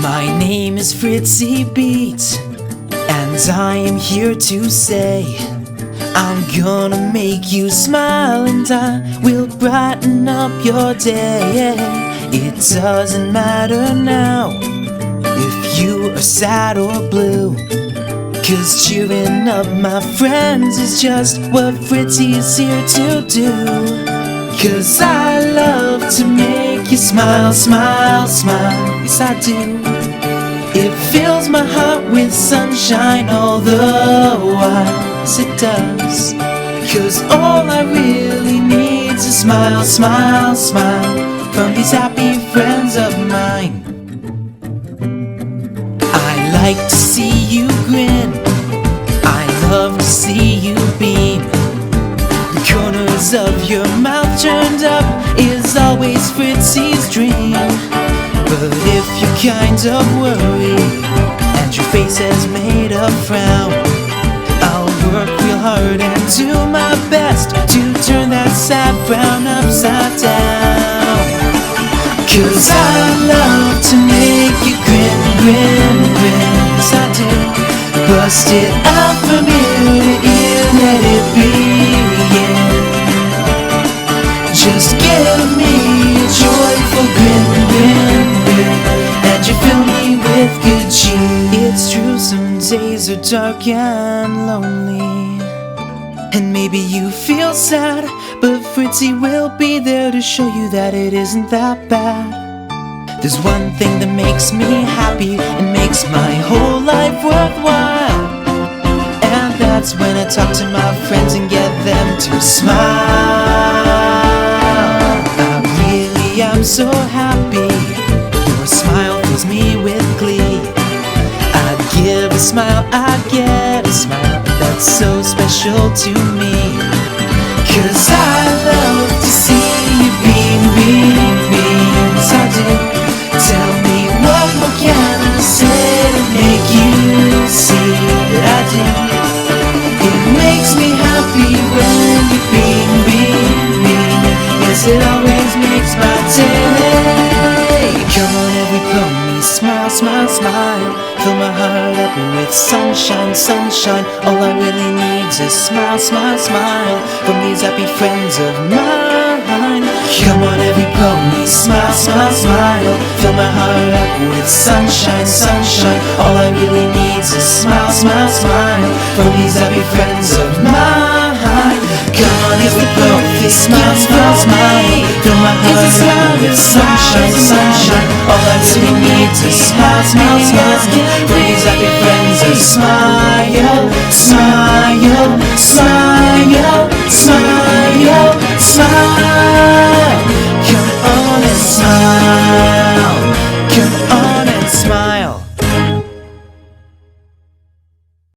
My name is Fritzy Beats, and I am here to say I'm gonna make you smile, and I will brighten up your day. It doesn't matter now if you are sad or blue, 'cause cheering up my friends is just what Fritzy is here to do. 'Cause I love to make you smile, smile, smile. Yes, I do. It fills my heart with sunshine all the while. Yes, it does. 'Cause all I really need is a smile, smile, smile from these happy friends of mine. I like to see you grin, I love to see you beam. The corners of your mouth turned up is always Fritzy's dream. But if you're kind of worried and your face has made a frown, I'll work real hard and do my best to turn that sad frown upside down. 'Cause I love to make you grin, grin, grin. Yes, I do. Bust it out from ear to ear, let it begin. Just give me a joyful grin, grin, grin, and you fill me with good cheer. It's true, some days are dark and lonely, and maybe you feel sad, but Fritzy will be there to show you that it isn't that bad. There's one thing that makes me happy and makes my whole life worthwhile, and that's when I talk to my friends and get them to smile. I'm so happy, your smile fills me with glee. I'd give a smile, I'd get a smile that's so special to me. 'Cause I love to see you beam, beam, beam. Yes, I do. Tell me what more can I say to make you see that I do. It makes me happy when you beam, beam, beam. Yes, it always makes my day. Come on, everybody, smile, smile, smile. Fill my heart up with sunshine, sunshine. All I really need is smile, smile, smile from these happy friends of mine. Come on, everybody, smile, smile, smile. Fill my heart up with sunshine, sunshine. All I really need is smile, smile, smile from these happy friends of mine. Come on, everybody, smile, smile, smile. Fill my heart up with sunshine, sunshine. All I really need is smile, smile, smile for these happy friends of smile, smile, smile, smile, smile. Come on and smile.